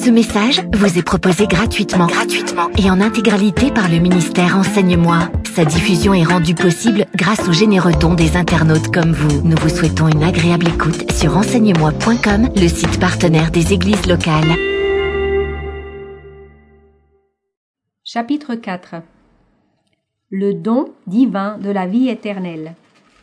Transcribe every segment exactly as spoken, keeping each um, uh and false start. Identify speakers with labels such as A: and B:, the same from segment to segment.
A: Ce message vous est proposé gratuitement, gratuitement et en intégralité par le ministère Enseigne-moi. Sa diffusion est rendue possible grâce aux généreux dons des internautes comme vous. Nous vous souhaitons une agréable écoute sur enseigne moi point com, le site partenaire des églises locales.
B: Chapitre quatre. Le don divin de la vie éternelle.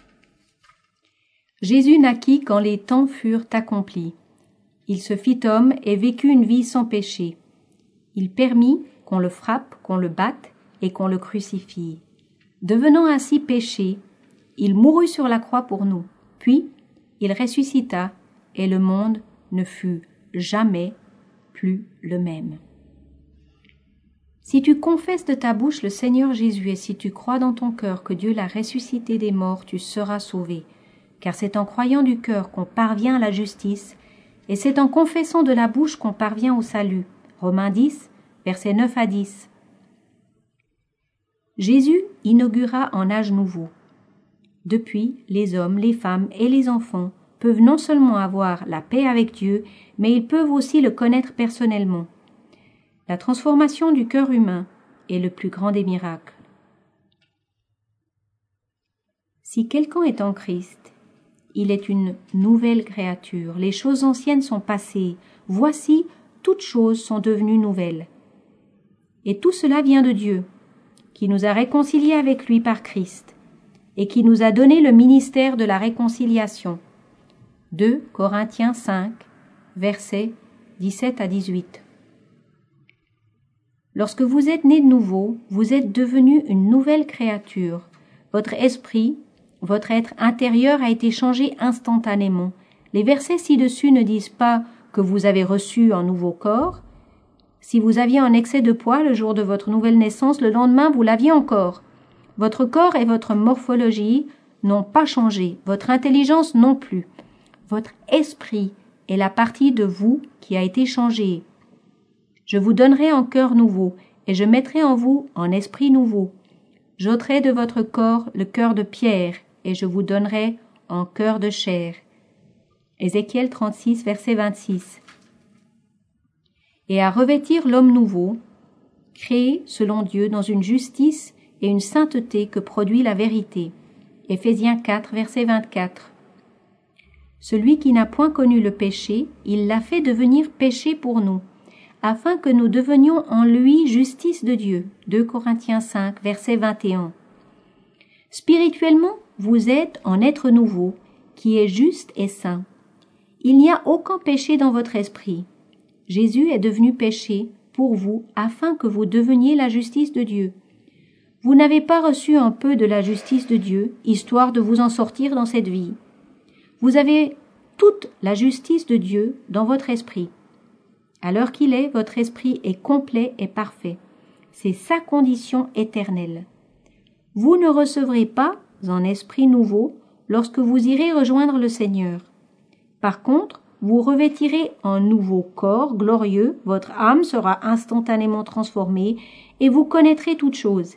B: Jésus naquit quand les temps furent accomplis. Il se fit homme et vécut une vie sans péché. Il permit qu'on le frappe, qu'on le batte et qu'on le crucifie. Devenant ainsi péché, il mourut sur la croix pour nous. Puis, il ressuscita et le monde ne fut jamais plus le même. Si tu confesses de ta bouche le Seigneur Jésus et si tu crois dans ton cœur que Dieu l'a ressuscité des morts, tu seras sauvé. Car c'est en croyant du cœur qu'on parvient à la justice et c'est en confessant de la bouche qu'on parvient au salut. Romains dix, versets neuf à dix. Jésus inaugura un âge nouveau. Depuis, les hommes, les femmes et les enfants peuvent non seulement avoir la paix avec Dieu, mais ils peuvent aussi le connaître personnellement. La transformation du cœur humain est le plus grand des miracles. Si quelqu'un est en Christ, il est une nouvelle créature. Les choses anciennes sont passées. Voici, toutes choses sont devenues nouvelles. Et tout cela vient de Dieu, qui nous a réconciliés avec lui par Christ, et qui nous a donné le ministère de la réconciliation. deux Corinthiens cinq, versets dix-sept à dix-huit. Lorsque vous êtes né de nouveau, vous êtes devenu une nouvelle créature. Votre esprit, votre être intérieur a été changé instantanément. Les versets ci-dessus ne disent pas que vous avez reçu un nouveau corps. Si vous aviez un excès de poids le jour de votre nouvelle naissance, le lendemain vous l'aviez encore. Votre corps et votre morphologie n'ont pas changé, votre intelligence non plus. Votre esprit est la partie de vous qui a été changée. Je vous donnerai un cœur nouveau, et je mettrai en vous un esprit nouveau. J'ôterai de votre corps le cœur de pierre, et je vous donnerai un cœur de chair. Ézéchiel trente-six, verset vingt-six. Et à revêtir l'homme nouveau, créé selon Dieu dans une justice et une sainteté que produit la vérité. Éphésiens quatre, verset vingt-quatre. Celui qui n'a point connu le péché, il l'a fait devenir péché pour nous, afin que nous devenions en lui justice de Dieu. deux Corinthiens cinq, verset vingt et un. Spirituellement, vous êtes un être nouveau, qui est juste et saint. Il n'y a aucun péché dans votre esprit. Jésus est devenu péché pour vous, afin que vous deveniez la justice de Dieu. Vous n'avez pas reçu un peu de la justice de Dieu, histoire de vous en sortir dans cette vie. Vous avez toute la justice de Dieu dans votre esprit. À l'heure qu'il est, votre esprit est complet et parfait. C'est sa condition éternelle. Vous ne recevrez pas un esprit nouveau lorsque vous irez rejoindre le Seigneur. Par contre, vous revêtirez un nouveau corps glorieux, votre âme sera instantanément transformée et vous connaîtrez toutes choses.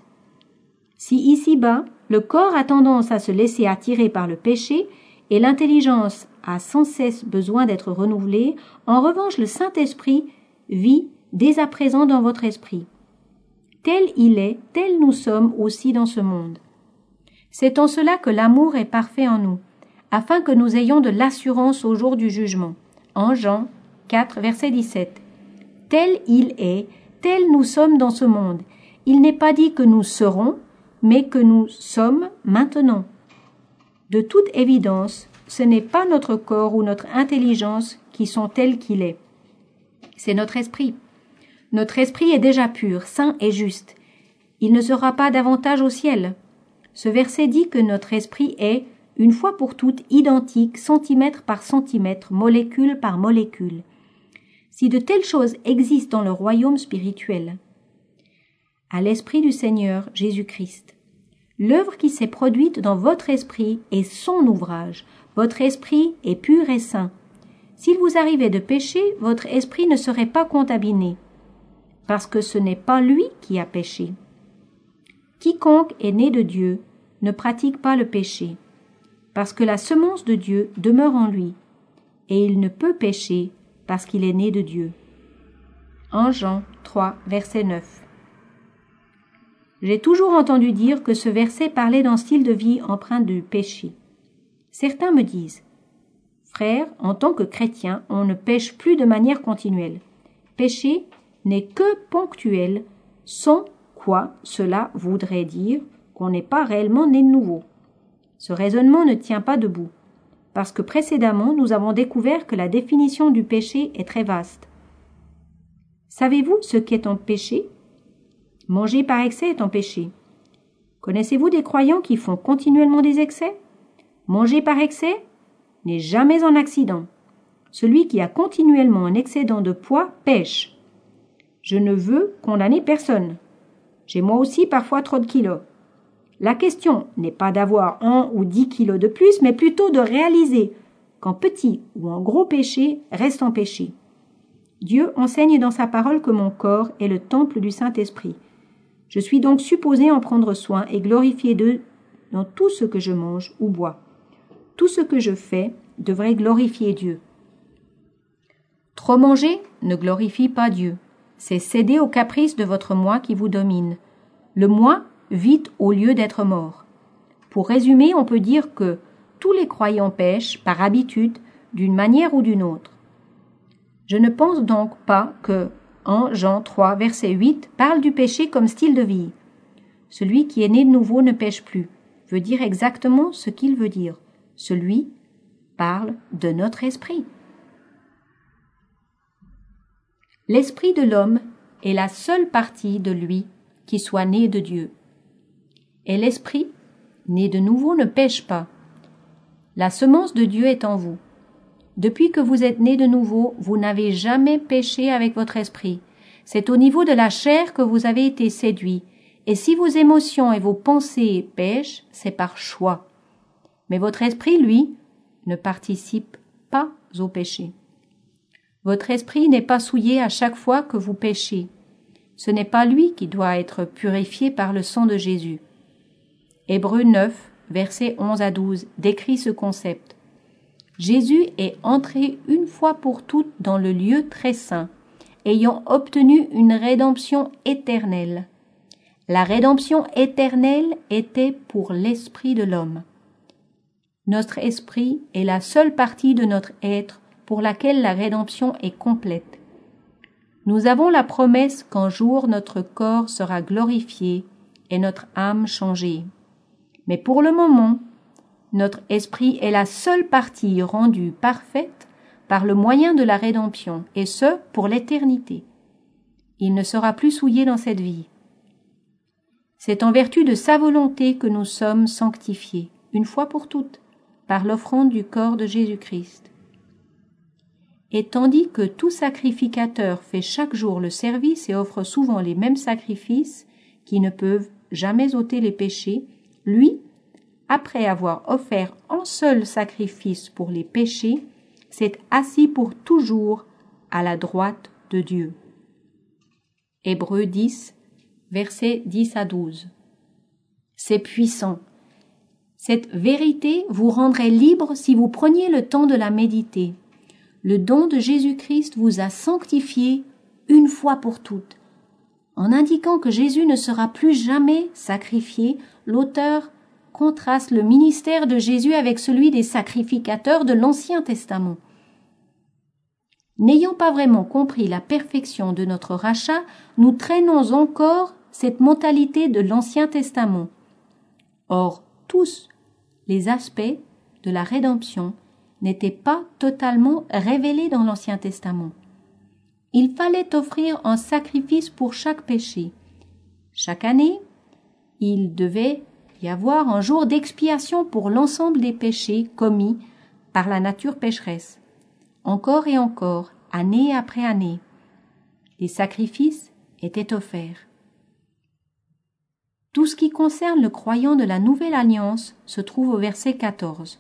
B: Si ici-bas, le corps a tendance à se laisser attirer par le péché et l'intelligence a sans cesse besoin d'être renouvelée, en revanche le Saint-Esprit vit dès à présent dans votre esprit. Tel il est, tel nous sommes aussi dans ce monde. C'est en cela que l'amour est parfait en nous, afin que nous ayons de l'assurance au jour du jugement. En Jean quatre, verset dix-sept. Tel il est, tel nous sommes dans ce monde. Il n'est pas dit que nous serons, mais que nous sommes maintenant. De toute évidence, ce n'est pas notre corps ou notre intelligence qui sont tels qu'il est. C'est notre esprit. Notre esprit est déjà pur, saint et juste. Il ne sera pas davantage au ciel. Ce verset dit que notre esprit est, une fois pour toutes, identique, centimètre par centimètre, molécule par molécule. Si de telles choses existent dans le royaume spirituel, à l'esprit du Seigneur Jésus-Christ, l'œuvre qui s'est produite dans votre esprit est son ouvrage. Votre esprit est pur et saint. S'il vous arrivait de pécher, votre esprit ne serait pas contaminé, parce que ce n'est pas lui qui a péché. Quiconque est né de Dieu ne pratique pas le péché, parce que la semence de Dieu demeure en lui, et il ne peut pécher parce qu'il est né de Dieu. en Jean trois, verset neuf. J'ai toujours entendu dire que ce verset parlait d'un style de vie empreint du péché. Certains me disent « Frère, en tant que chrétien, on ne pêche plus de manière continuelle. Pécher n'est que ponctuel, sans quoi cela voudrait dire qu'on n'est pas réellement né de nouveau. » Ce raisonnement ne tient pas debout, parce que précédemment nous avons découvert que la définition du péché est très vaste. Savez-vous ce qu'est un péché ? Manger par excès est un péché. Connaissez-vous des croyants qui font continuellement des excès ? Manger par excès n'est jamais un accident. Celui qui a continuellement un excédent de poids pêche. Je ne veux condamner personne. J'ai moi aussi parfois trop de kilos. La question n'est pas d'avoir un ou dix kilos de plus, mais plutôt de réaliser qu'un petit ou un gros péché reste un péché. Dieu enseigne dans sa parole que mon corps est le temple du Saint-Esprit. Je suis donc supposé en prendre soin et glorifier Dieu dans tout ce que je mange ou bois. Tout ce que je fais devrait glorifier Dieu. Trop manger ne glorifie pas Dieu. C'est céder aux caprices de votre moi qui vous domine. Le moi vit au lieu d'être mort. Pour résumer, on peut dire que tous les croyants pêchent par habitude d'une manière ou d'une autre. Je ne pense donc pas que en Jean trois, verset huit, parle du péché comme style de vie. Celui qui est né de nouveau ne pêche plus, veut dire exactement ce qu'il veut dire. Celui parle de notre esprit. L'esprit de l'homme est la seule partie de lui qui soit née de Dieu. Et l'esprit, né de nouveau, ne pêche pas. La semence de Dieu est en vous. Depuis que vous êtes né de nouveau, vous n'avez jamais péché avec votre esprit. C'est au niveau de la chair que vous avez été séduit. Et si vos émotions et vos pensées pêchent, c'est par choix. Mais votre esprit, lui, ne participe pas au péché. Votre esprit n'est pas souillé à chaque fois que vous péchez. Ce n'est pas lui qui doit être purifié par le sang de Jésus. Hébreux neuf, versets onze à douze, décrit ce concept. Jésus est entré une fois pour toutes dans le lieu très saint, ayant obtenu une rédemption éternelle. La rédemption éternelle était pour l'esprit de l'homme. Notre esprit est la seule partie de notre être pour laquelle la rédemption est complète. Nous avons la promesse qu'un jour notre corps sera glorifié et notre âme changée. Mais pour le moment, notre esprit est la seule partie rendue parfaite par le moyen de la rédemption, et ce, pour l'éternité. Il ne sera plus souillé dans cette vie. C'est en vertu de sa volonté que nous sommes sanctifiés, une fois pour toutes, par l'offrande du corps de Jésus-Christ. Et tandis que tout sacrificateur fait chaque jour le service et offre souvent les mêmes sacrifices qui ne peuvent jamais ôter les péchés, lui, après avoir offert un seul sacrifice pour les péchés, s'est assis pour toujours à la droite de Dieu. Hébreux dix, versets dix à douze. C'est puissant. Cette vérité vous rendrait libre si vous preniez le temps de la méditer. Le don de Jésus-Christ vous a sanctifié une fois pour toutes. En indiquant que Jésus ne sera plus jamais sacrifié, l'auteur contraste le ministère de Jésus avec celui des sacrificateurs de l'Ancien Testament. N'ayant pas vraiment compris la perfection de notre rachat, nous traînons encore cette mentalité de l'Ancien Testament. Or, tous les aspects de la rédemption n'étaient pas totalement révélés dans l'Ancien Testament. Il fallait offrir un sacrifice pour chaque péché. Chaque année, il devait y avoir un jour d'expiation pour l'ensemble des péchés commis par la nature pécheresse. Encore et encore, année après année, les sacrifices étaient offerts. Tout ce qui concerne le croyant de la Nouvelle Alliance se trouve au verset quatorze.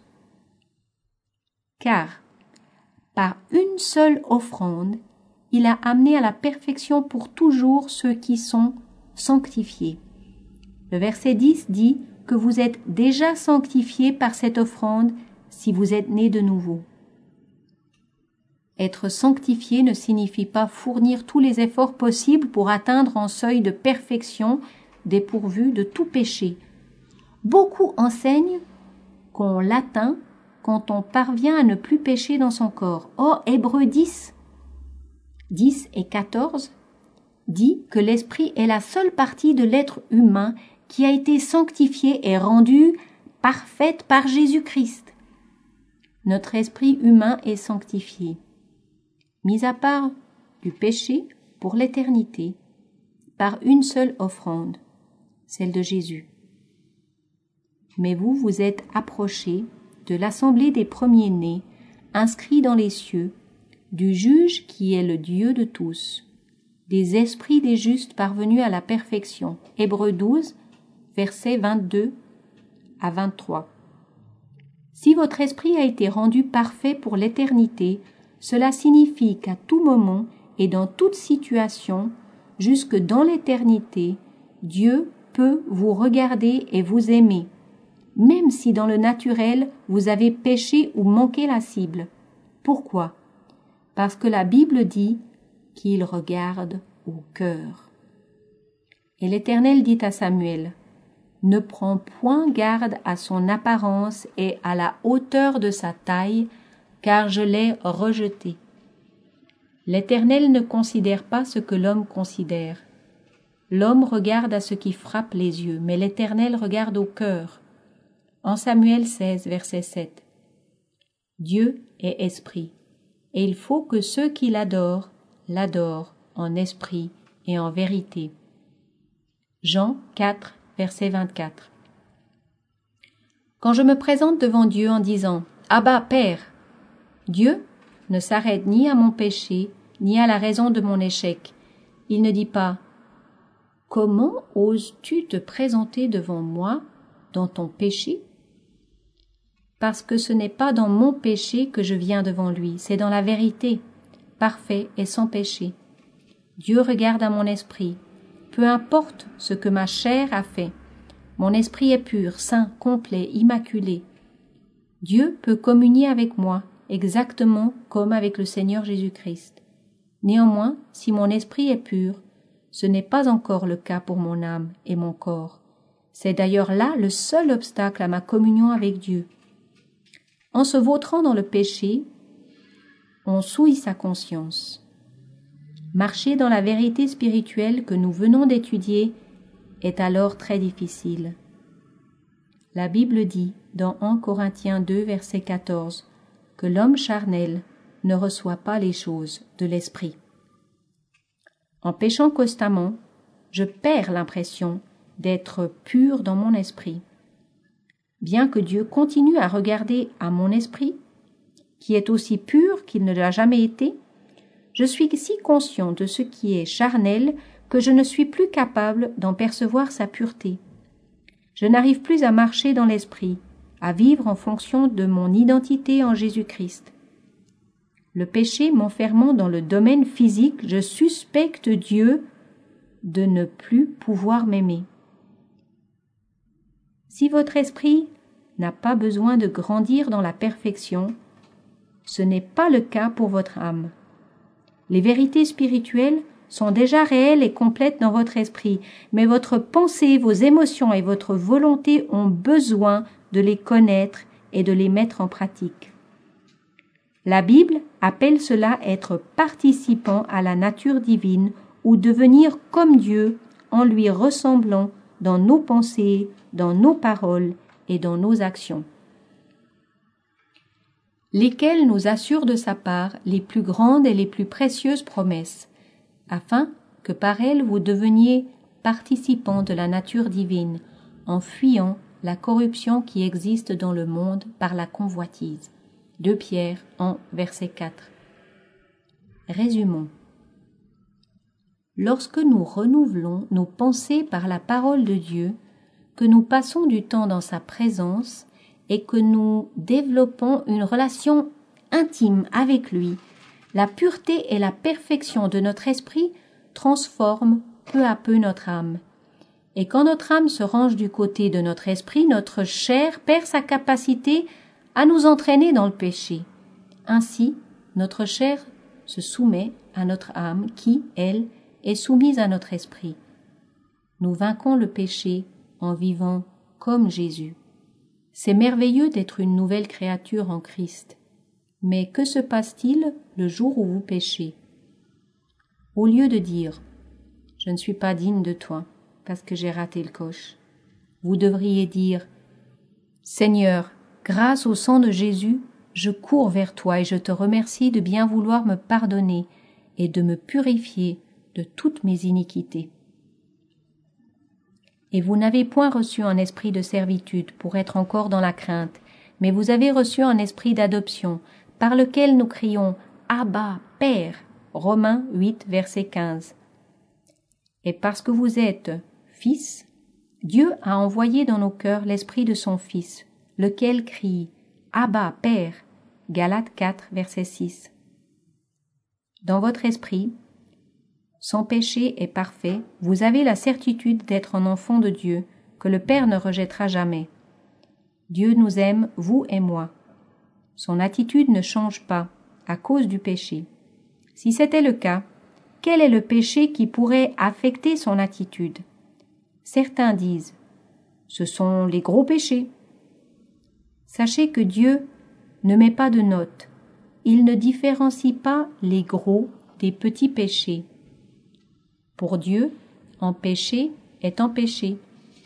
B: Car, par une seule offrande, il a amené à la perfection pour toujours ceux qui sont sanctifiés. Le verset dix dit que vous êtes déjà sanctifiés par cette offrande si vous êtes nés de nouveau. Être sanctifié ne signifie pas fournir tous les efforts possibles pour atteindre un seuil de perfection dépourvu de tout péché. Beaucoup enseignent qu'on l'atteint quand on parvient à ne plus pécher dans son corps. Or, Hébreux dix, dix et quatorze dit que l'esprit est la seule partie de l'être humain qui a été sanctifiée et rendue parfaite par Jésus-Christ. Notre esprit humain est sanctifié, mis à part du péché pour l'éternité, par une seule offrande, celle de Jésus. Mais vous, vous êtes approchés de l'assemblée des premiers-nés, inscrits dans les cieux, du juge qui est le Dieu de tous, des esprits des justes parvenus à la perfection. Hébreux douze, versets vingt-deux à vingt-trois. Si votre esprit a été rendu parfait pour l'éternité, cela signifie qu'à tout moment et dans toute situation, jusque dans l'éternité, Dieu peut vous regarder et vous aimer, même si dans le naturel vous avez péché ou manqué la cible. Pourquoi? Parce que la Bible dit qu'il regarde au cœur. Et l'Éternel dit à Samuel, « Ne prends point garde à son apparence et à la hauteur de sa taille, car je l'ai rejeté. » L'Éternel ne considère pas ce que l'homme considère. L'homme regarde à ce qui frappe les yeux, mais l'Éternel regarde au cœur. En Samuel seize, verset sept. Dieu est esprit, et il faut que ceux qui l'adorent, l'adorent en esprit et en vérité. Jean quatre, verset vingt-quatre. Quand je me présente devant Dieu en disant « Abba, Père », Dieu ne s'arrête ni à mon péché, ni à la raison de mon échec. Il ne dit pas « Comment oses-tu te présenter devant moi dans ton péché ?» Parce que ce n'est pas dans mon péché que je viens devant lui, c'est dans la vérité, parfait et sans péché. Dieu regarde à mon esprit. Peu importe ce que ma chair a fait, mon esprit est pur, saint, complet, immaculé. Dieu peut communier avec moi exactement comme avec le Seigneur Jésus-Christ. Néanmoins, si mon esprit est pur, ce n'est pas encore le cas pour mon âme et mon corps. C'est d'ailleurs là le seul obstacle à ma communion avec Dieu. En se vautrant dans le péché, on souille sa conscience. Marcher dans la vérité spirituelle que nous venons d'étudier est alors très difficile. La Bible dit dans un Corinthiens deux, verset quatorze, que l'homme charnel ne reçoit pas les choses de l'esprit. En péchant constamment, je perds l'impression d'être pur dans mon esprit. Bien que Dieu continue à regarder à mon esprit, qui est aussi pur qu'il ne l'a jamais été, je suis si conscient de ce qui est charnel que je ne suis plus capable d'en percevoir sa pureté. Je n'arrive plus à marcher dans l'esprit, à vivre en fonction de mon identité en Jésus-Christ. Le péché m'enfermant dans le domaine physique, je suspecte Dieu de ne plus pouvoir m'aimer. Si votre esprit n'a pas besoin de grandir dans la perfection, ce n'est pas le cas pour votre âme. Les vérités spirituelles sont déjà réelles et complètes dans votre esprit, mais votre pensée, vos émotions et votre volonté ont besoin de les connaître et de les mettre en pratique. La Bible appelle cela être participant à la nature divine ou devenir comme Dieu en lui ressemblant dans nos pensées, dans nos paroles et dans nos actions, lesquelles nous assurent de sa part les plus grandes et les plus précieuses promesses, afin que par elles vous deveniez participants de la nature divine, en fuyant la corruption qui existe dans le monde par la convoitise. deux Pierre un, verset quatre. Résumons. Lorsque nous renouvelons nos pensées par la parole de Dieu, que nous passons du temps dans sa présence et que nous développons une relation intime avec lui, la pureté et la perfection de notre esprit transforment peu à peu notre âme. Et quand notre âme se range du côté de notre esprit, notre chair perd sa capacité à nous entraîner dans le péché. Ainsi, notre chair se soumet à notre âme qui, elle, est soumise à notre esprit. Nous vainquons le péché en vivant comme Jésus. C'est merveilleux d'être une nouvelle créature en Christ. Mais que se passe-t-il le jour où vous péchez? Au lieu de dire « Je ne suis pas digne de toi parce que j'ai raté le coche », vous devriez dire « Seigneur, grâce au sang de Jésus, je cours vers toi et je te remercie de bien vouloir me pardonner et de me purifier de toutes mes iniquités. » Et vous n'avez point reçu un esprit de servitude pour être encore dans la crainte, mais vous avez reçu un esprit d'adoption, par lequel nous crions « Abba, Père » Romains huit, verset quinze. Et parce que vous êtes fils, Dieu a envoyé dans nos cœurs l'esprit de son Fils, lequel crie « Abba, Père » Galates quatre, verset six. Dans votre esprit, sans péché et parfait, vous avez la certitude d'être un enfant de Dieu, que le Père ne rejettera jamais. Dieu nous aime, vous et moi. Son attitude ne change pas à cause du péché. Si c'était le cas, quel est le péché qui pourrait affecter son attitude? Certains disent « ce sont les gros péchés ». Sachez que Dieu ne met pas de note. Il ne différencie pas les gros des petits péchés. Pour Dieu, un péché est un péché.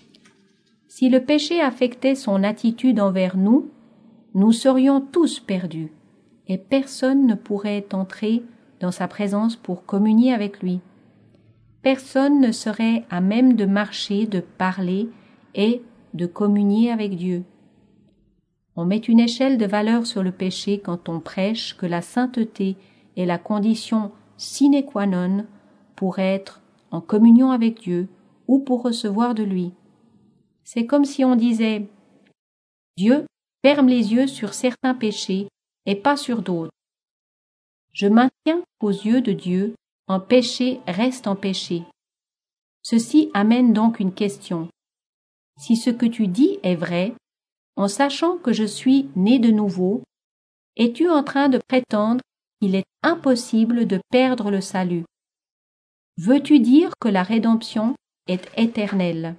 B: Si le péché affectait son attitude envers nous, nous serions tous perdus, et personne ne pourrait entrer dans sa présence pour communier avec lui. Personne ne serait à même de marcher, de parler et de communier avec Dieu. On met une échelle de valeur sur le péché quand on prêche que la sainteté est la condition sine qua non pour être en communion avec Dieu ou pour recevoir de lui. C'est comme si on disait « Dieu ferme les yeux sur certains péchés et pas sur d'autres. Je maintiens qu'aux yeux de Dieu, un péché reste un péché. » Ceci amène donc une question. Si ce que tu dis est vrai, en sachant que je suis né de nouveau, es-tu en train de prétendre qu'il est impossible de perdre le salut? Veux-tu dire que la rédemption est éternelle?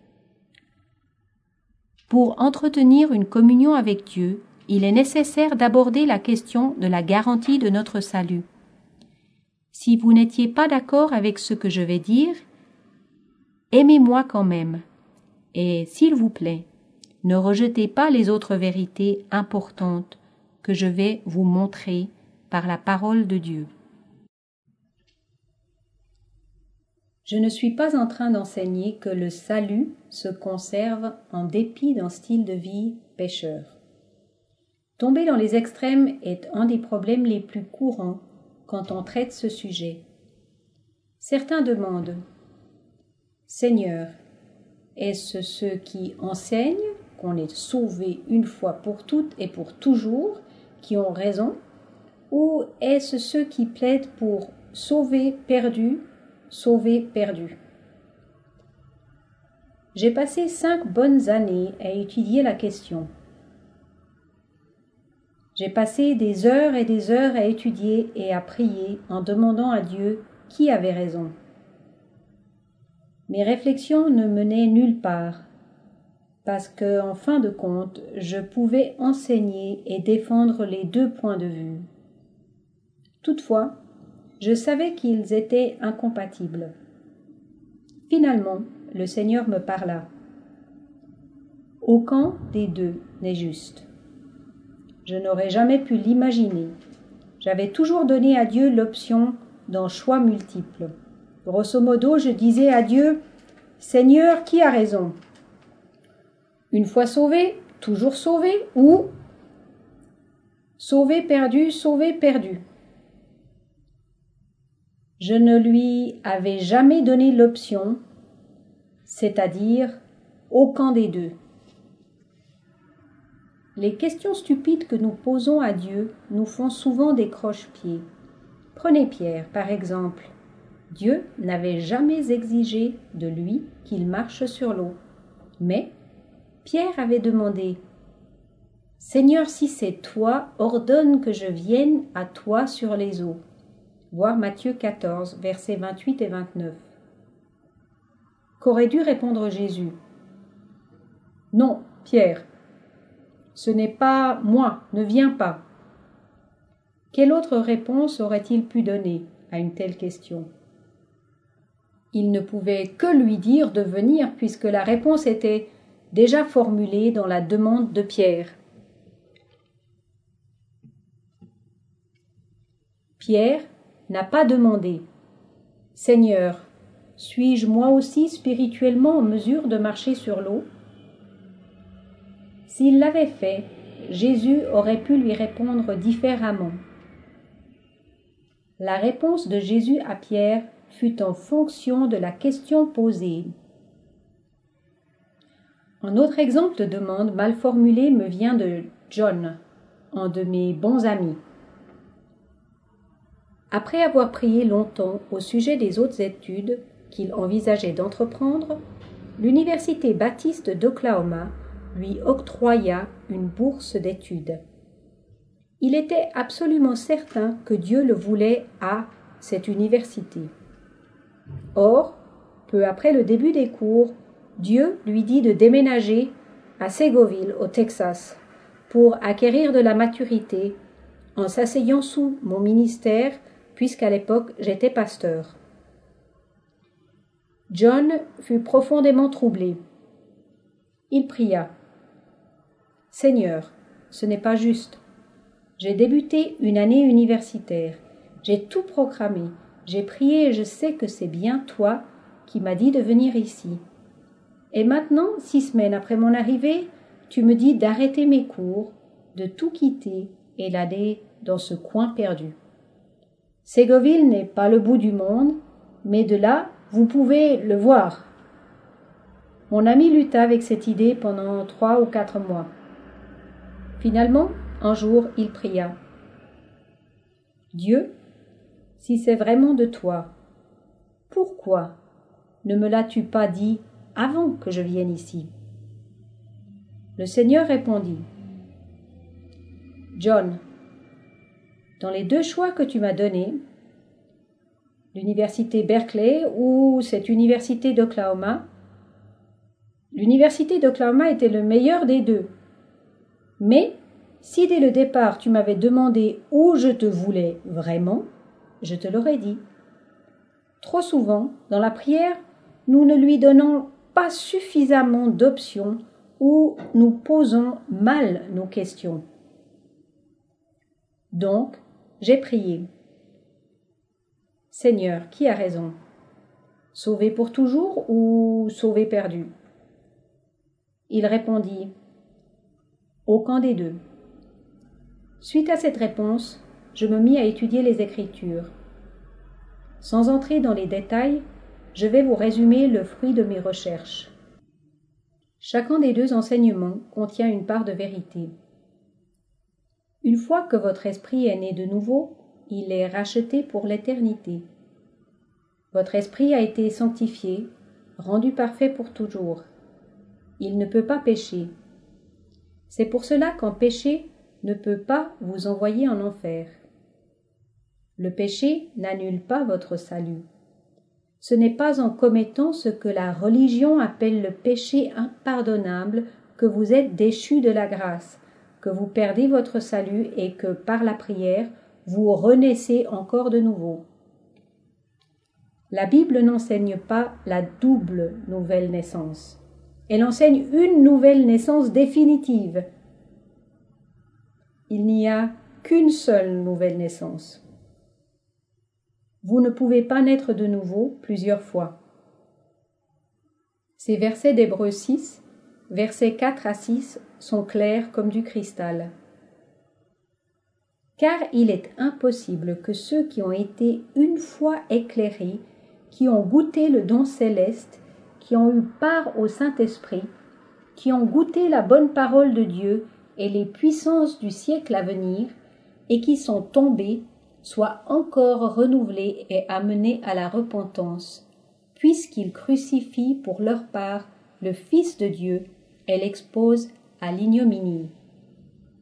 B: Pour entretenir une communion avec Dieu, il est nécessaire d'aborder la question de la garantie de notre salut. Si vous n'étiez pas d'accord avec ce que je vais dire, aimez-moi quand même, et s'il vous plaît, ne rejetez pas les autres vérités importantes que je vais vous montrer par la parole de Dieu. Je ne suis pas en train d'enseigner que le salut se conserve en dépit d'un style de vie pécheur. Tomber dans les extrêmes est un des problèmes les plus courants quand on traite ce sujet. Certains demandent « Seigneur, est-ce ceux qui enseignent qu'on est sauvé une fois pour toutes et pour toujours qui ont raison, ou est-ce ceux qui plaident pour sauver perdu, sauver perdu ?» J'ai passé cinq bonnes années à étudier la question. J'ai passé des heures et des heures à étudier et à prier en demandant à Dieu qui avait raison. Mes réflexions ne menaient nulle part, parce que, en fin de compte, je pouvais enseigner et défendre les deux points de vue. Toutefois, je savais qu'ils étaient incompatibles. Finalement, le Seigneur me parla. Aucun des deux n'est juste. Je n'aurais jamais pu l'imaginer. J'avais toujours donné à Dieu l'option d'un choix multiple. Grosso modo, je disais à Dieu, « Seigneur, qui a raison ? Une fois sauvé, toujours sauvé, ou sauvé, perdu, sauvé, perdu ?» Je ne lui avais jamais donné l'option, c'est-à-dire aucun des deux. Les questions stupides que nous posons à Dieu nous font souvent des croche-pieds. Prenez Pierre, par exemple. Dieu n'avait jamais exigé de lui qu'il marche sur l'eau. Mais Pierre avait demandé Seigneur, si c'est toi, ordonne que je vienne à toi sur les eaux. Voir Matthieu quatorze, versets vingt-huit et vingt-neuf. Qu'aurait dû répondre Jésus? Non, Pierre, ce n'est pas moi, ne viens pas. Quelle autre réponse aurait-il pu donner à une telle question? Il ne pouvait que lui dire de venir puisque la réponse était déjà formulée dans la demande de Pierre. Pierre n'a pas demandé « Seigneur, suis-je moi aussi spirituellement en mesure de marcher sur l'eau » S'il l'avait fait, Jésus aurait pu lui répondre différemment. La réponse de Jésus à Pierre fut en fonction de la question posée. Un autre exemple de demande mal formulée me vient de John, un de mes bons amis. Après avoir prié longtemps au sujet des autres études qu'il envisageait d'entreprendre, l'Université baptiste d'Oklahoma lui octroya une bourse d'études. Il était absolument certain que Dieu le voulait à cette université. Or, peu après le début des cours, Dieu lui dit de déménager à Segoville, au Texas, pour acquérir de la maturité en s'asseyant sous mon ministère, puisqu'à l'époque j'étais pasteur. John fut profondément troublé. Il pria. « Seigneur, ce n'est pas juste. J'ai débuté une année universitaire. J'ai tout programmé. J'ai prié et je sais que c'est bien toi qui m'as dit de venir ici. Et maintenant, six semaines après mon arrivée, tu me dis d'arrêter mes cours, de tout quitter et d'aller dans ce coin perdu. Segoville n'est pas le bout du monde, mais de là, vous pouvez le voir. » Mon ami lutta avec cette idée pendant trois ou quatre mois. Finalement, un jour, il pria. « Dieu, si c'est vraiment de toi, pourquoi ne me l'as-tu pas dit avant que je vienne ici ?» Le Seigneur répondit. « John, dans les deux choix que tu m'as donnés, l'université Berkeley ou cette université d'Oklahoma, l'université d'Oklahoma était le meilleur des deux. Mais si dès le départ tu m'avais demandé où je te voulais vraiment, je te l'aurais dit. Trop souvent, dans la prière, nous ne lui donnons pas suffisamment d'options ou nous posons mal nos questions. Donc, j'ai prié. Seigneur, qui a raison? Sauvé pour toujours ou sauvé perdu? Il répondit, aucun des deux. Suite à cette réponse, je me mis à étudier les Écritures. Sans entrer dans les détails, je vais vous résumer le fruit de mes recherches. Chacun des deux enseignements contient une part de vérité. Une fois que votre esprit est né de nouveau, il est racheté pour l'éternité. Votre esprit a été sanctifié, rendu parfait pour toujours. Il ne peut pas pécher. C'est pour cela qu'un péché ne peut pas vous envoyer en enfer. Le péché n'annule pas votre salut. Ce n'est pas en commettant ce que la religion appelle le péché impardonnable que vous êtes déchus de la grâce, que vous perdez votre salut et que, par la prière, vous renaissez encore de nouveau. La Bible n'enseigne pas la double nouvelle naissance. Elle enseigne une nouvelle naissance définitive. Il n'y a qu'une seule nouvelle naissance. Vous ne pouvez pas naître de nouveau plusieurs fois. Ces versets d'Hébreux six, versets quatre à six, sont clairs comme du cristal. Car il est impossible que ceux qui ont été une fois éclairés, qui ont goûté le don céleste, qui ont eu part au Saint-Esprit, qui ont goûté la bonne parole de Dieu et les puissances du siècle à venir, et qui sont tombés, soient encore renouvelés et amenés à la repentance, puisqu'ils crucifient pour leur part le Fils de Dieu et l'exposent à l'ignominie.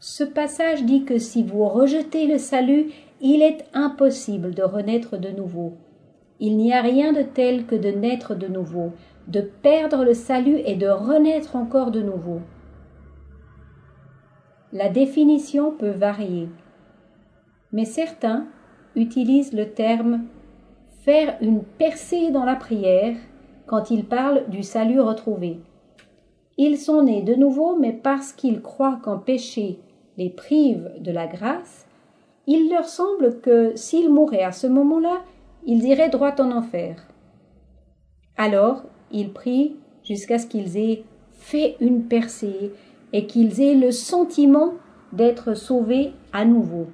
B: Ce passage dit que si vous rejetez le salut, il est impossible de renaître de nouveau. Il n'y a rien de tel que de naître de nouveau, de perdre le salut et de renaître encore de nouveau. La définition peut varier, mais certains utilisent le terme « faire une percée dans la prière » quand ils parlent du salut retrouvé. Ils sont nés de nouveau, mais parce qu'ils croient qu'en péché les prive de la grâce, il leur semble que s'ils mouraient à ce moment-là, ils iraient droit en enfer. Alors, ils prient jusqu'à ce qu'ils aient fait une percée et qu'ils aient le sentiment d'être sauvés à nouveau.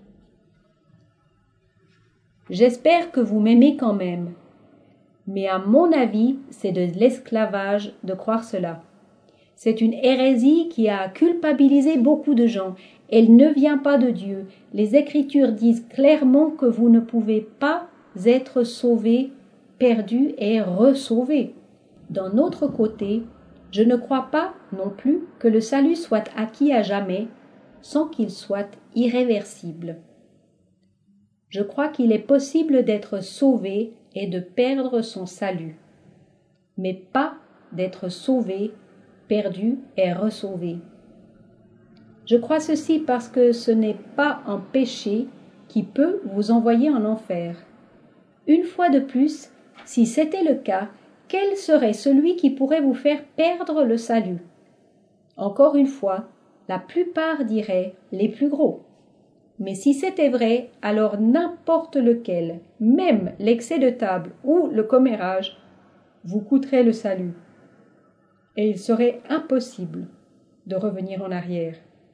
B: J'espère que vous m'aimez quand même, mais à mon avis, c'est de l'esclavage de croire cela. C'est une hérésie qui a culpabilisé beaucoup de gens. Elle ne vient pas de Dieu. Les Écritures disent clairement que vous ne pouvez pas être sauvés, perdus et resauvés. D'un autre côté, je ne crois pas non plus que le salut soit acquis à jamais, sans qu'il soit irréversible. Je crois qu'il est possible d'être sauvé et de perdre son salut, mais pas d'être sauvé, perdu et ressauvé. Je crois ceci parce que ce n'est pas un péché qui peut vous envoyer en enfer. Une fois de plus, si c'était le cas, quel serait celui qui pourrait vous faire perdre le salut? Encore une fois, la plupart diraient les plus gros. Mais si c'était vrai, alors n'importe lequel, même l'excès de table ou le commérage, vous coûterait le salut. Et il serait impossible de revenir en arrière.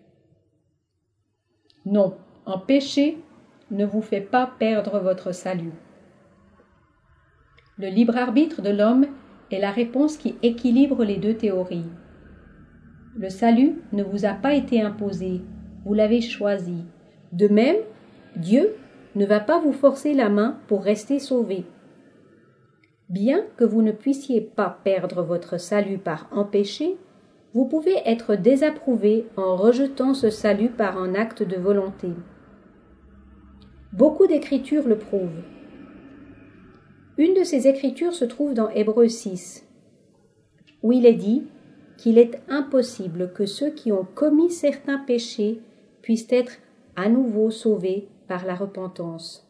B: Non, un péché ne vous fait pas perdre votre salut. Le libre arbitre de l'homme est la réponse qui équilibre les deux théories. Le salut ne vous a pas été imposé, vous l'avez choisi. De même, Dieu ne va pas vous forcer la main pour rester sauvé. Bien que vous ne puissiez pas perdre votre salut par un péché, vous pouvez être désapprouvé en rejetant ce salut par un acte de volonté. Beaucoup d'écritures le prouvent. Une de ces écritures se trouve dans Hébreux six, où il est dit qu'il est impossible que ceux qui ont commis certains péchés puissent être à nouveau sauvés par la repentance.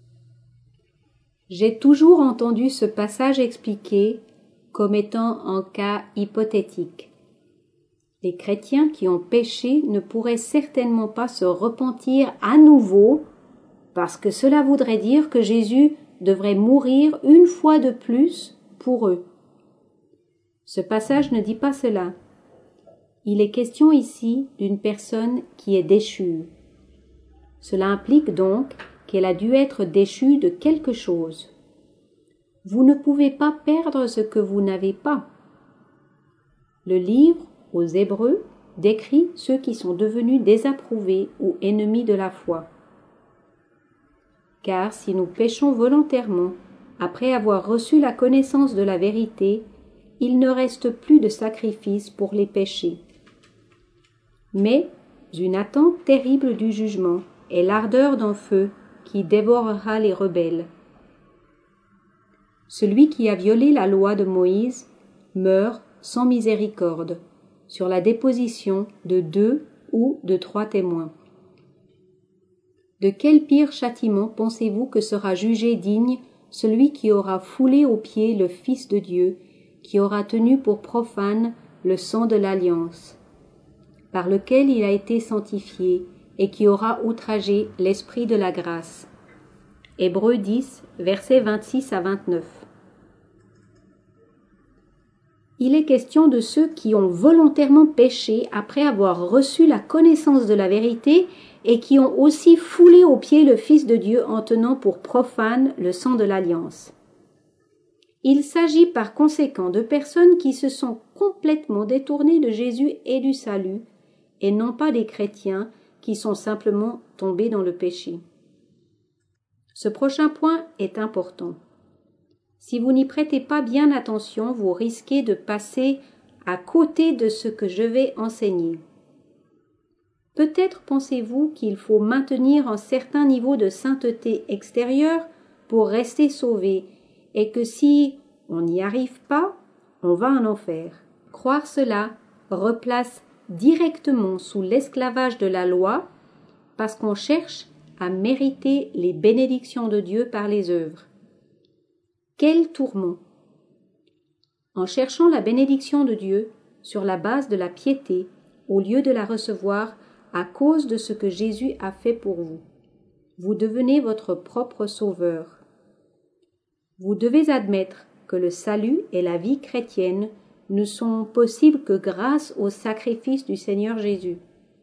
B: J'ai toujours entendu ce passage expliqué comme étant un cas hypothétique. Les chrétiens qui ont péché ne pourraient certainement pas se repentir à nouveau parce que cela voudrait dire que Jésus devrait mourir une fois de plus pour eux. Ce passage ne dit pas cela. Il est question ici d'une personne qui est déchue. Cela implique donc qu'elle a dû être déchue de quelque chose. Vous ne pouvez pas perdre ce que vous n'avez pas. Le livre aux Hébreux décrit ceux qui sont devenus désapprouvés ou ennemis de la foi. Car si nous péchons volontairement, après avoir reçu la connaissance de la vérité, il ne reste plus de sacrifice pour les péchés. Mais une attente terrible du jugement et l'ardeur d'un feu qui dévorera les rebelles. Celui qui a violé la loi de Moïse meurt sans miséricorde, sur la déposition de deux ou de trois témoins. De quel pire châtiment pensez-vous que sera jugé digne celui qui aura foulé aux pieds le Fils de Dieu, qui aura tenu pour profane le sang de l'alliance, par lequel il a été sanctifié, et qui aura outragé l'esprit de la grâce. Hébreux dix, versets vingt-six à vingt-neuf. Il est question de ceux qui ont volontairement péché après avoir reçu la connaissance de la vérité et qui ont aussi foulé aux pieds le Fils de Dieu en tenant pour profane le sang de l'alliance. Il s'agit par conséquent de personnes qui se sont complètement détournées de Jésus et du salut, et non pas des chrétiens qui sont simplement tombés dans le péché. Ce prochain point est important. Si vous n'y prêtez pas bien attention, vous risquez de passer à côté de ce que je vais enseigner. Peut-être pensez-vous qu'il faut maintenir un certain niveau de sainteté extérieure pour rester sauvé, et que si on n'y arrive pas, on va en enfer. Croire cela replace directement sous l'esclavage de la loi, parce qu'on cherche à mériter les bénédictions de Dieu par les œuvres. Quel tourment! En cherchant la bénédiction de Dieu sur la base de la piété, au lieu de la recevoir à cause de ce que Jésus a fait pour vous, vous devenez votre propre sauveur. Vous devez admettre que le salut et la vie chrétienne ne sont possibles que grâce au sacrifice du Seigneur Jésus.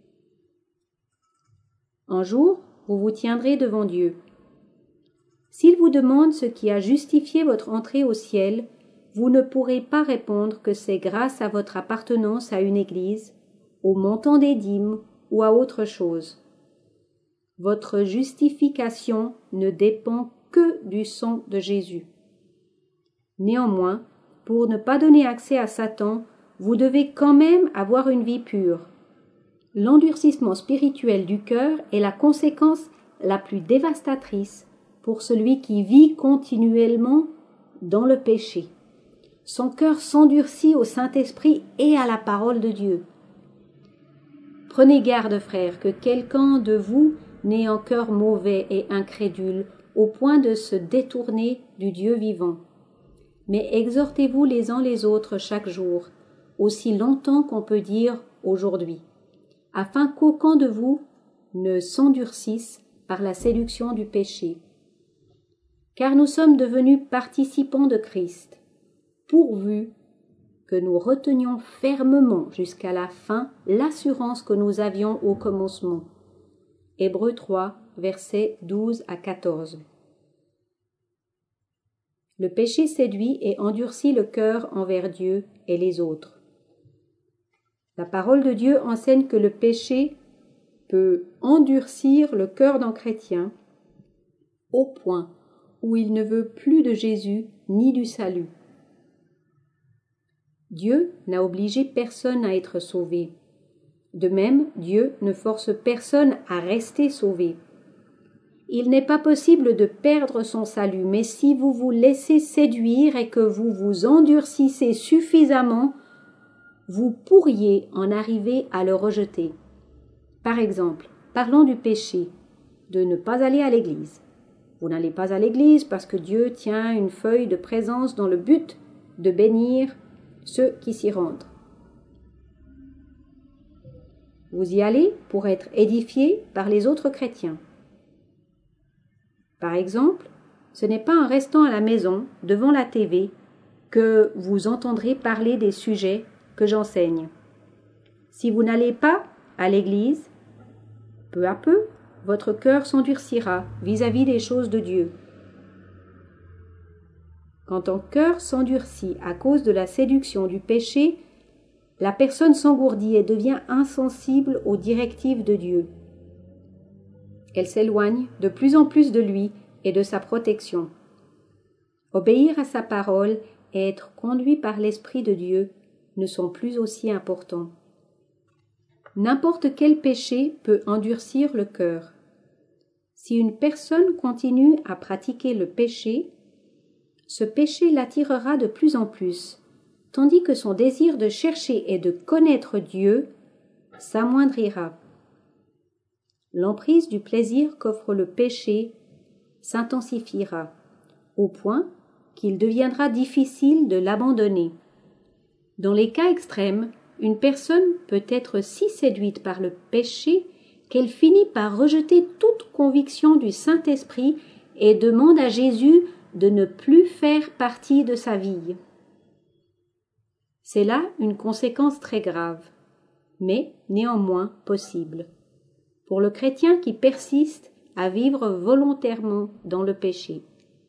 B: Un jour, vous vous tiendrez devant Dieu. S'il vous demande ce qui a justifié votre entrée au ciel, vous ne pourrez pas répondre que c'est grâce à votre appartenance à une église, au montant des dîmes ou à autre chose. Votre justification ne dépend que du sang de Jésus. Néanmoins, pour ne pas donner accès à Satan, vous devez quand même avoir une vie pure. L'endurcissement spirituel du cœur est la conséquence la plus dévastatrice pour celui qui vit continuellement dans le péché. Son cœur s'endurcit au Saint-Esprit et à la parole de Dieu. Prenez garde, frères, que quelqu'un de vous n'ait un cœur mauvais et incrédule au point de se détourner du Dieu vivant. Mais exhortez-vous les uns les autres chaque jour, aussi longtemps qu'on peut dire aujourd'hui, afin qu'aucun de vous ne s'endurcisse par la séduction du péché. Car nous sommes devenus participants de Christ, pourvu que nous retenions fermement jusqu'à la fin l'assurance que nous avions au commencement. Hébreux trois, versets douze à quatorze. Le péché séduit et endurcit le cœur envers Dieu et les autres. La parole de Dieu enseigne que le péché peut endurcir le cœur d'un chrétien au point où il ne veut plus de Jésus ni du salut. Dieu n'a obligé personne à être sauvé. De même, Dieu ne force personne à rester sauvé. Il n'est pas possible de perdre son salut, mais si vous vous laissez séduire et que vous vous endurcissez suffisamment, vous pourriez en arriver à le rejeter. Par exemple, parlons du péché, de ne pas aller à l'église. Vous n'allez pas à l'église parce que Dieu tient une feuille de présence dans le but de bénir ceux qui s'y rendent. Vous y allez pour être édifié par les autres chrétiens. Par exemple, ce n'est pas en restant à la maison, devant la T V, que vous entendrez parler des sujets que j'enseigne. Si vous n'allez pas à l'église, peu à peu, votre cœur s'endurcira vis-à-vis des choses de Dieu. Quand ton cœur s'endurcit à cause de la séduction du péché, la personne s'engourdit et devient insensible aux directives de Dieu. Elle s'éloigne de plus en plus de lui et de sa protection. Obéir à sa parole et être conduit par l'Esprit de Dieu ne sont plus aussi importants. N'importe quel péché peut endurcir le cœur. Si une personne continue à pratiquer le péché, ce péché l'attirera de plus en plus, tandis que son désir de chercher et de connaître Dieu s'amoindrira. L'emprise du plaisir qu'offre le péché s'intensifiera, au point qu'il deviendra difficile de l'abandonner. Dans les cas extrêmes, une personne peut être si séduite par le péché qu'elle finit par rejeter toute conviction du Saint-Esprit et demande à Jésus de ne plus faire partie de sa vie. C'est là une conséquence très grave, mais néanmoins possible, pour le chrétien qui persiste à vivre volontairement dans le péché.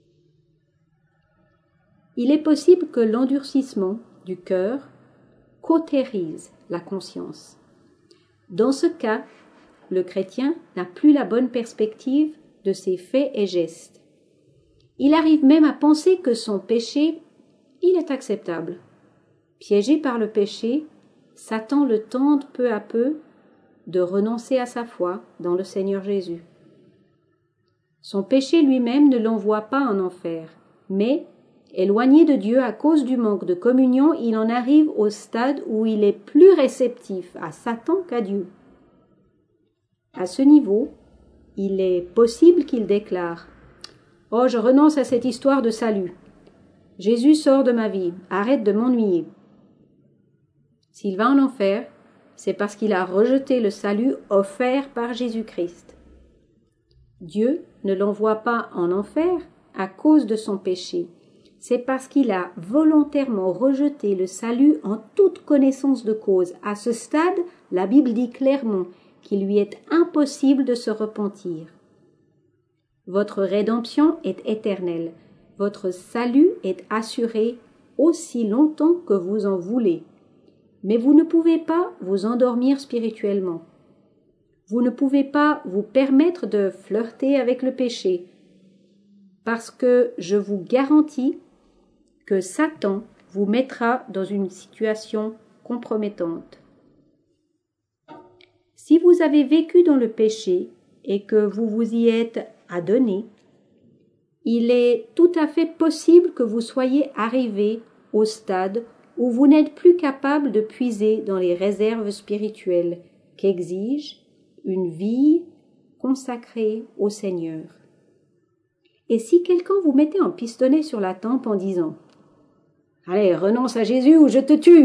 B: Il est possible que l'endurcissement du cœur cautérise la conscience. Dans ce cas, le chrétien n'a plus la bonne perspective de ses faits et gestes. Il arrive même à penser que son péché, il est acceptable. Piégé par le péché, Satan le tente peu à peu de renoncer à sa foi dans le Seigneur Jésus. Son péché lui-même ne l'envoie pas en enfer, mais, éloigné de Dieu à cause du manque de communion, il en arrive au stade où il est plus réceptif à Satan qu'à Dieu. À ce niveau, il est possible qu'il déclare « Oh, je renonce à cette histoire de salut. Jésus sort de ma vie, arrête de m'ennuyer. » S'il va en enfer, c'est parce qu'il a rejeté le salut offert par Jésus-Christ. Dieu ne l'envoie pas en enfer à cause de son péché. C'est parce qu'il a volontairement rejeté le salut en toute connaissance de cause. À ce stade, la Bible dit clairement qu'il lui est impossible de se repentir. Votre rédemption est éternelle. Votre salut est assuré aussi longtemps que vous en voulez. Mais vous ne pouvez pas vous endormir spirituellement. Vous ne pouvez pas vous permettre de flirter avec le péché, parce que je vous garantis que Satan vous mettra dans une situation compromettante. Si vous avez vécu dans le péché et que vous vous y êtes adonné, il est tout à fait possible que vous soyez arrivé au stade où vous n'êtes plus capable de puiser dans les réserves spirituelles qu'exige une vie consacrée au Seigneur. Et si quelqu'un vous mettait un pistolet sur la tempe en disant « Allez, renonce à Jésus ou je te tue !»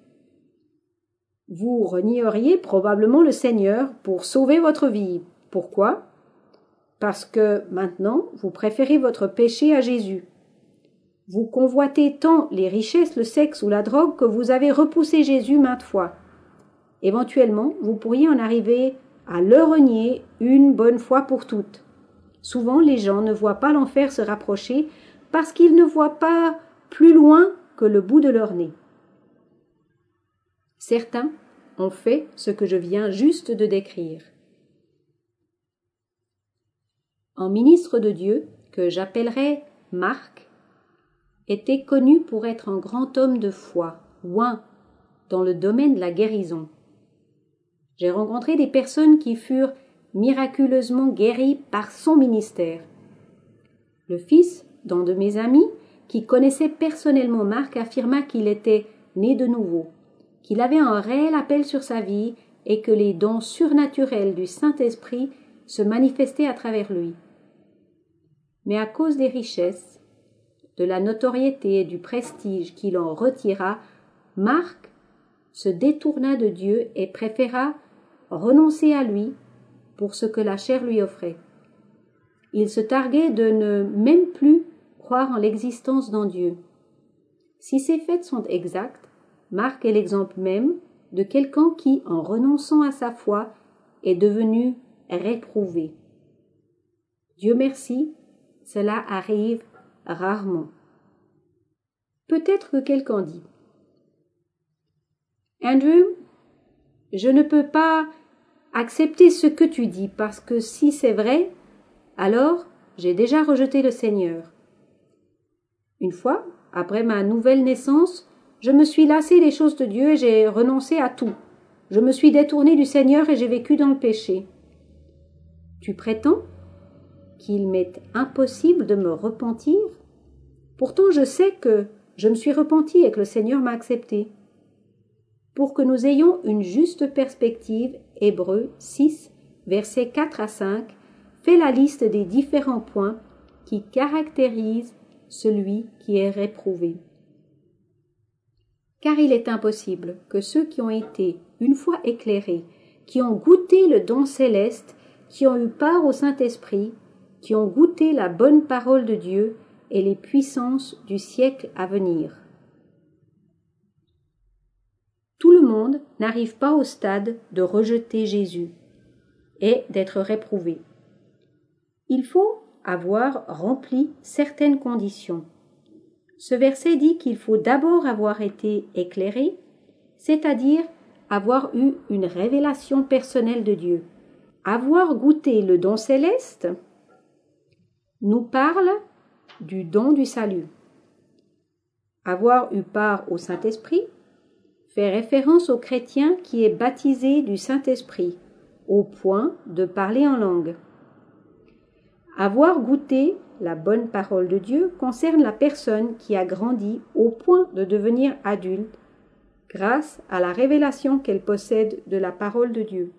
B: vous renieriez probablement le Seigneur pour sauver votre vie. Pourquoi ? Parce que maintenant, vous préférez votre péché à Jésus. Vous convoitez tant les richesses, le sexe ou la drogue que vous avez repoussé Jésus maintes fois. Éventuellement, vous pourriez en arriver à le renier une bonne fois pour toutes. Souvent, les gens ne voient pas l'enfer se rapprocher parce qu'ils ne voient pas plus loin que le bout de leur nez. Certains ont fait ce que je viens juste de décrire. Un ministre de Dieu, que j'appellerais Marc, était connu pour être un grand homme de foi, oint, dans le domaine de la guérison. J'ai rencontré des personnes qui furent miraculeusement guéries par son ministère. Le fils d'un de mes amis, qui connaissait personnellement Marc, affirma qu'il était né de nouveau, qu'il avait un réel appel sur sa vie et que les dons surnaturels du Saint-Esprit se manifestaient à travers lui. Mais à cause des richesses, de la notoriété et du prestige qu'il en retira, Marc se détourna de Dieu et préféra renoncer à lui pour ce que la chair lui offrait. Il se targuait de ne même plus croire en l'existence d'un Dieu. Si ces faits sont exacts, Marc est l'exemple même de quelqu'un qui, en renonçant à sa foi, est devenu réprouvé. Dieu merci, cela arrive rarement. Peut-être que quelqu'un dit « Andrew, je ne peux pas accepter ce que tu dis parce que si c'est vrai, alors j'ai déjà rejeté le Seigneur. Une fois, après ma nouvelle naissance, je me suis lassé des choses de Dieu et j'ai renoncé à tout. Je me suis détourné du Seigneur et j'ai vécu dans le péché. Tu prétends qu'il m'est impossible de me repentir? Pourtant je sais que je me suis repenti et que le Seigneur m'a accepté. » Pour que nous ayons une juste perspective, Hébreux six, versets quatre à cinq, fait la liste des différents points qui caractérisent celui qui est réprouvé. Car il est impossible que ceux qui ont été une fois éclairés, qui ont goûté le don céleste, qui ont eu part au Saint-Esprit, qui ont goûté la bonne parole de Dieu et les puissances du siècle à venir. Tout le monde n'arrive pas au stade de rejeter Jésus et d'être réprouvé. Il faut avoir rempli certaines conditions. Ce verset dit qu'il faut d'abord avoir été éclairé, c'est-à-dire avoir eu une révélation personnelle de Dieu. Avoir goûté le don céleste nous parle du don du salut. Avoir eu part au Saint-Esprit fait référence au chrétien qui est baptisé du Saint-Esprit, au point de parler en langue. Avoir goûté la bonne parole de Dieu concerne la personne qui a grandi au point de devenir adulte grâce à la révélation qu'elle possède de la parole de Dieu.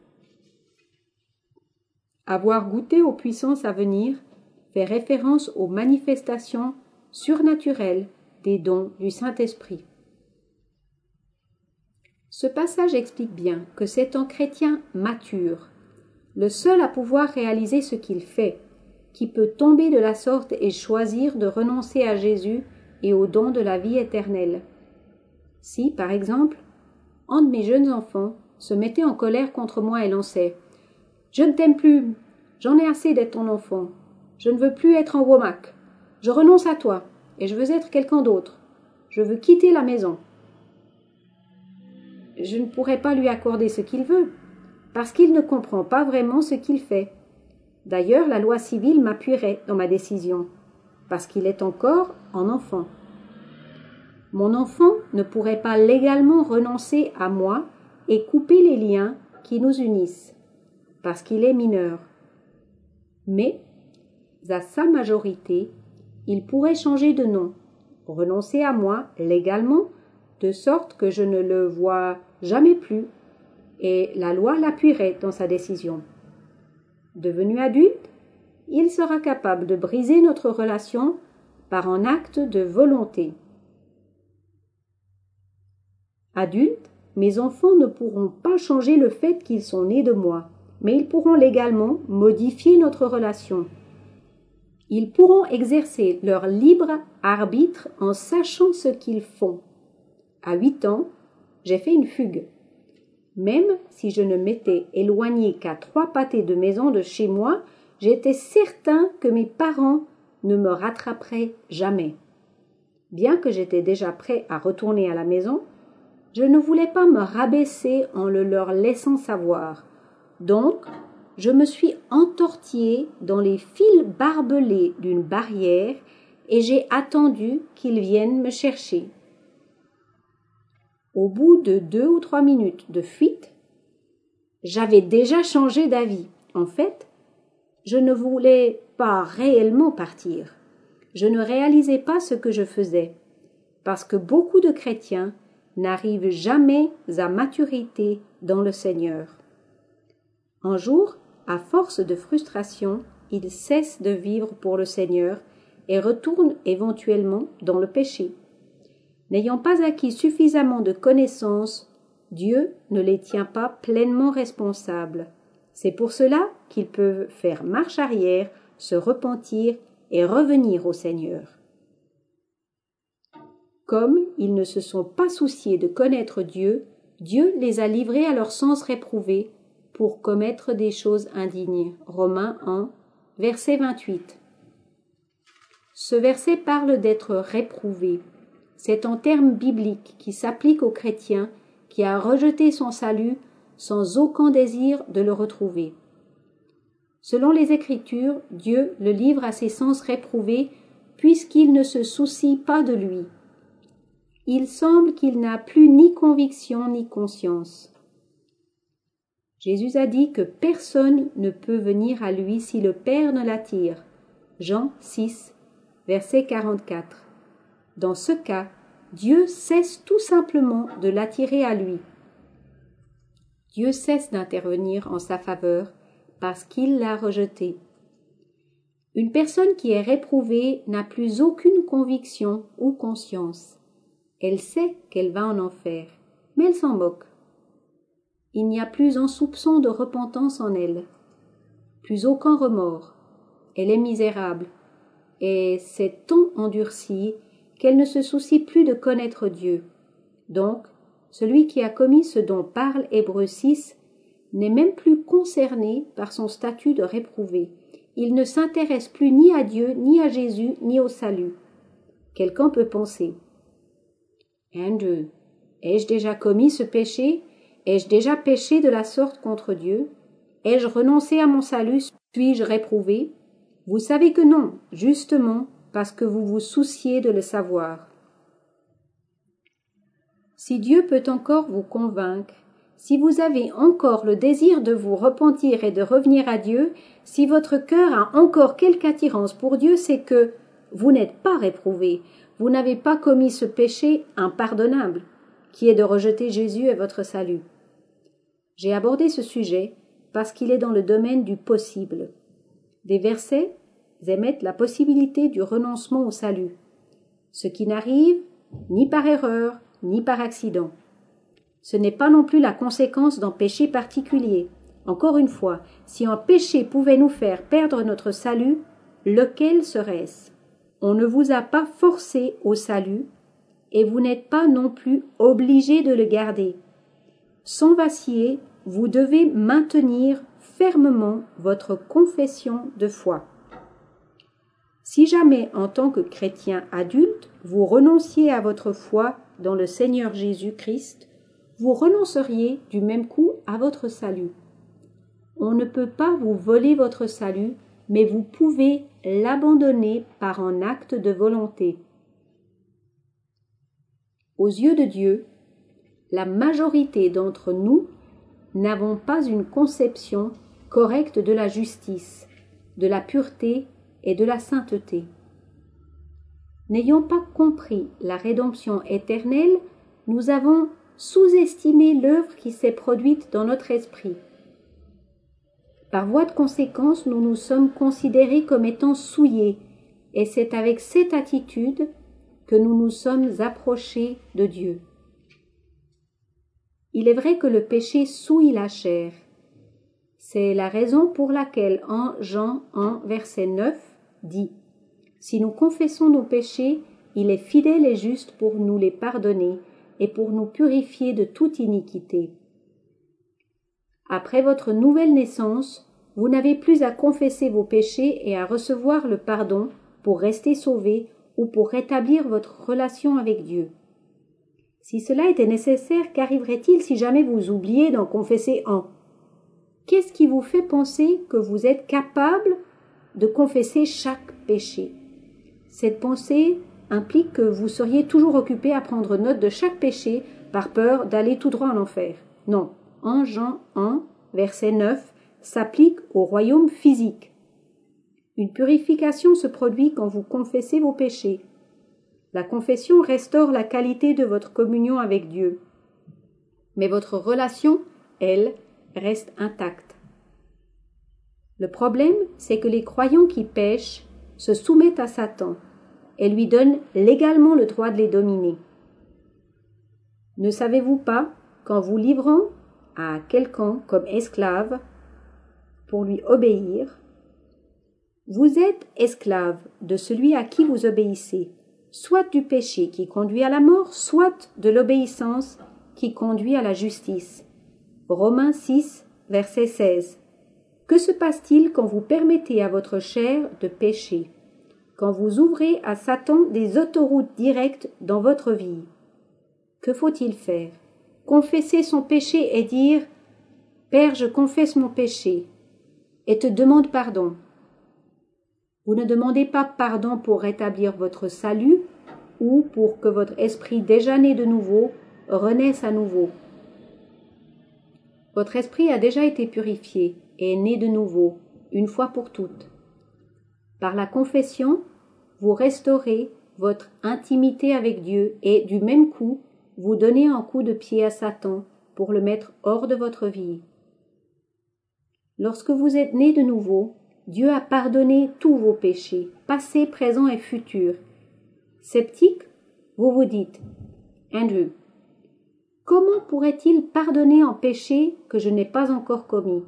B: Avoir goûté aux puissances à venir fait référence aux manifestations surnaturelles des dons du Saint-Esprit. Ce passage explique bien que c'est un chrétien mature, le seul à pouvoir réaliser ce qu'il fait, qui peut tomber de la sorte et choisir de renoncer à Jésus et au don de la vie éternelle. Si, par exemple, un de mes jeunes enfants se mettait en colère contre moi et lançait « Je ne t'aime plus, j'en ai assez d'être ton enfant, je ne veux plus être en Womack, je renonce à toi et je veux être quelqu'un d'autre, je veux quitter la maison », je ne pourrais pas lui accorder ce qu'il veut, parce qu'il ne comprend pas vraiment ce qu'il fait. D'ailleurs, la loi civile m'appuierait dans ma décision, parce qu'il est encore un enfant. Mon enfant ne pourrait pas légalement renoncer à moi et couper les liens qui nous unissent, parce qu'il est mineur. Mais, à sa majorité, il pourrait changer de nom, renoncer à moi légalement, de sorte que je ne le vois jamais plus, et la loi l'appuierait dans sa décision. Devenu adulte, il sera capable de briser notre relation par un acte de volonté. Adultes, mes enfants ne pourront pas changer le fait qu'ils sont nés de moi, mais ils pourront légalement modifier notre relation. Ils pourront exercer leur libre arbitre en sachant ce qu'ils font. À huit ans, j'ai fait une fugue. Même si je ne m'étais éloigné qu'à trois pâtés de maison de chez moi, j'étais certain que mes parents ne me rattraperaient jamais. Bien que j'étais déjà prêt à retourner à la maison, je ne voulais pas me rabaisser en le leur laissant savoir. Donc, je me suis entortillé dans les fils barbelés d'une barrière et j'ai attendu qu'ils viennent me chercher. Au bout de deux ou trois minutes de fuite, j'avais déjà changé d'avis. En fait, je ne voulais pas réellement partir. Je ne réalisais pas ce que je faisais, parce que beaucoup de chrétiens n'arrivent jamais à maturité dans le Seigneur. Un jour, à force de frustration, ils cessent de vivre pour le Seigneur et retournent éventuellement dans le péché. N'ayant pas acquis suffisamment de connaissances, Dieu ne les tient pas pleinement responsables. C'est pour cela qu'ils peuvent faire marche arrière, se repentir et revenir au Seigneur. Comme ils ne se sont pas souciés de connaître Dieu, Dieu les a livrés à leur sens réprouvé pour commettre des choses indignes. Romains un, verset vingt-huit. Ce verset parle d'être réprouvé. C'est un terme biblique qui s'applique au chrétien qui a rejeté son salut sans aucun désir de le retrouver. Selon les Écritures, Dieu le livre à ses sens réprouvés puisqu'il ne se soucie pas de lui. Il semble qu'il n'a plus ni conviction ni conscience. Jésus a dit que personne ne peut venir à lui si le Père ne l'attire. Jean six, verset quarante-quatre. Dans ce cas, Dieu cesse tout simplement de l'attirer à lui. Dieu cesse d'intervenir en sa faveur parce qu'il l'a rejeté. Une personne qui est réprouvée n'a plus aucune conviction ou conscience. Elle sait qu'elle va en enfer, mais elle s'en moque. Il n'y a plus un soupçon de repentance en elle, plus aucun remords. Elle est misérable, et c'est tant endurci qu'elle ne se soucie plus de connaître Dieu. Donc, celui qui a commis ce dont parle Hébreux six n'est même plus concerné par son statut de réprouvé. Il ne s'intéresse plus ni à Dieu, ni à Jésus, ni au salut. Quelqu'un peut penser « Andrew, ai-je déjà commis ce péché? Ai-je déjà péché de la sorte contre Dieu? Ai-je renoncé à mon salut? Suis-je réprouvé? » Vous savez que non, justement, parce que vous vous souciez de le savoir. Si Dieu peut encore vous convaincre, si vous avez encore le désir de vous repentir et de revenir à Dieu, si votre cœur a encore quelque attirance pour Dieu, c'est que vous n'êtes pas réprouvé, vous n'avez pas commis ce péché impardonnable, qui est de rejeter Jésus et votre salut. J'ai abordé ce sujet parce qu'il est dans le domaine du possible. Des versets émettent la possibilité du renoncement au salut, ce qui n'arrive ni par erreur, ni par accident. Ce n'est pas non plus la conséquence d'un péché particulier. Encore une fois, si un péché pouvait nous faire perdre notre salut, lequel serait-ce? On ne vous a pas forcé au salut, et vous n'êtes pas non plus obligé de le garder. Sans vaciller, vous devez maintenir fermement votre confession de foi. Si jamais, en tant que chrétien adulte, vous renonciez à votre foi dans le Seigneur Jésus-Christ, vous renonceriez du même coup à votre salut. On ne peut pas vous voler votre salut, mais vous pouvez l'abandonner par un acte de volonté. Aux yeux de Dieu, la majorité d'entre nous n'avons pas une conception correcte de la justice, de la pureté et de la sainteté. N'ayant pas compris la rédemption éternelle, nous avons sous-estimé l'œuvre qui s'est produite dans notre esprit. Par voie de conséquence, nous nous sommes considérés comme étant souillés, et c'est avec cette attitude que nous nous sommes approchés de Dieu. Il est vrai que le péché souille la chair. C'est la raison pour laquelle en Jean un, verset neuf, dit « Si nous confessons nos péchés, il est fidèle et juste pour nous les pardonner et pour nous purifier de toute iniquité. » Après votre nouvelle naissance, vous n'avez plus à confesser vos péchés et à recevoir le pardon pour rester sauvé ou pour rétablir votre relation avec Dieu. Si cela était nécessaire, qu'arriverait-il si jamais vous oubliez d'en confesser un? Qu'est-ce qui vous fait penser que vous êtes capable de confesser chaque péché? Cette pensée implique que vous seriez toujours occupé à prendre note de chaque péché par peur d'aller tout droit en enfer. Non, en Jean un, verset neuf, s'applique au royaume physique. Une purification se produit quand vous confessez vos péchés. La confession restaure la qualité de votre communion avec Dieu. Mais votre relation, elle, reste intacte. Le problème, c'est que les croyants qui pêchent se soumettent à Satan et lui donnent légalement le droit de les dominer. Ne savez-vous pas qu'en vous livrant à quelqu'un comme esclave pour lui obéir, vous êtes esclave de celui à qui vous obéissez, soit du péché qui conduit à la mort, soit de l'obéissance qui conduit à la justice. Romains six, verset seize. Que se passe-t-il quand vous permettez à votre chair de pécher, quand vous ouvrez à Satan des autoroutes directes dans votre vie? Que faut-il faire? Confesser son péché et dire « Père, je confesse mon péché » et te demande pardon. Vous ne demandez pas pardon pour rétablir votre salut ou pour que votre esprit déjà né de nouveau renaisse à nouveau. Votre esprit a déjà été purifié et est né de nouveau, une fois pour toutes. Par la confession, vous restaurez votre intimité avec Dieu et, du même coup, vous donnez un coup de pied à Satan pour le mettre hors de votre vie. Lorsque vous êtes né de nouveau, Dieu a pardonné tous vos péchés, passés, présents et futurs. Sceptique, vous vous dites, Andrew, comment pourrait-il pardonner un péché que je n'ai pas encore commis?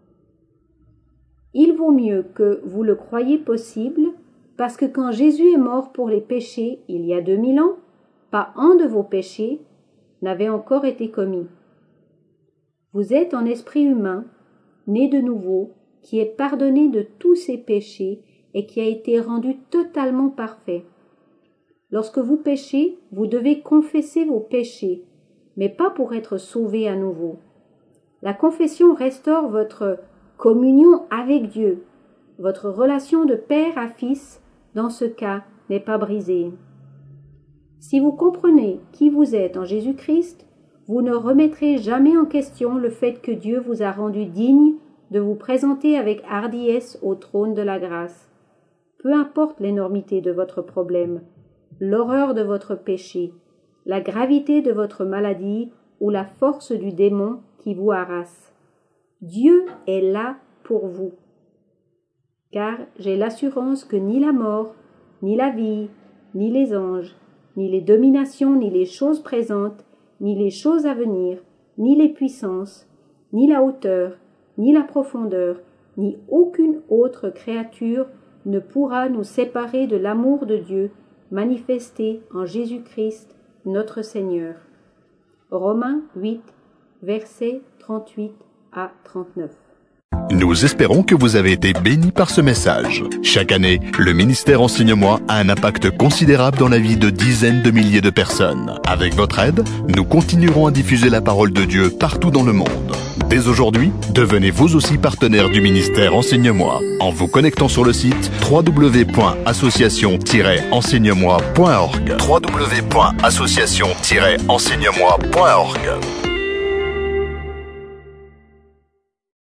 B: Il vaut mieux que vous le croyiez possible, parce que quand Jésus est mort pour les péchés il y a deux mille ans, pas un de vos péchés n'avait encore été commis. Vous êtes un esprit humain, né de nouveau, qui est pardonné de tous ses péchés et qui a été rendu totalement parfait. Lorsque vous péchez, vous devez confesser vos péchés, mais pas pour être sauvé à nouveau. La confession restaure votre communion avec Dieu. Votre relation de père à fils, dans ce cas, n'est pas brisée. Si vous comprenez qui vous êtes en Jésus-Christ, vous ne remettrez jamais en question le fait que Dieu vous a rendu digne de vous présenter avec hardiesse au trône de la grâce. Peu importe l'énormité de votre problème, l'horreur de votre péché, la gravité de votre maladie ou la force du démon qui vous harasse. Dieu est là pour vous. Car j'ai l'assurance que ni la mort, ni la vie, ni les anges, ni les dominations, ni les choses présentes, ni les choses à venir, ni les puissances, ni la hauteur, ni la profondeur, ni aucune autre créature ne pourra nous séparer de l'amour de Dieu manifesté en Jésus-Christ, notre Seigneur. Romains huit, versets trente-huit à trente-neuf.
C: Nous espérons que vous avez été bénis par ce message. Chaque année, le ministère Enseigne-moi a un impact considérable dans la vie de dizaines de milliers de personnes. Avec votre aide, nous continuerons à diffuser la parole de Dieu partout dans le monde. Dès aujourd'hui, devenez vous aussi partenaire du ministère Enseigne-moi en vous connectant sur le site w w w point association tiret enseigne moi point org w w w point association tiret enseigne moi point org.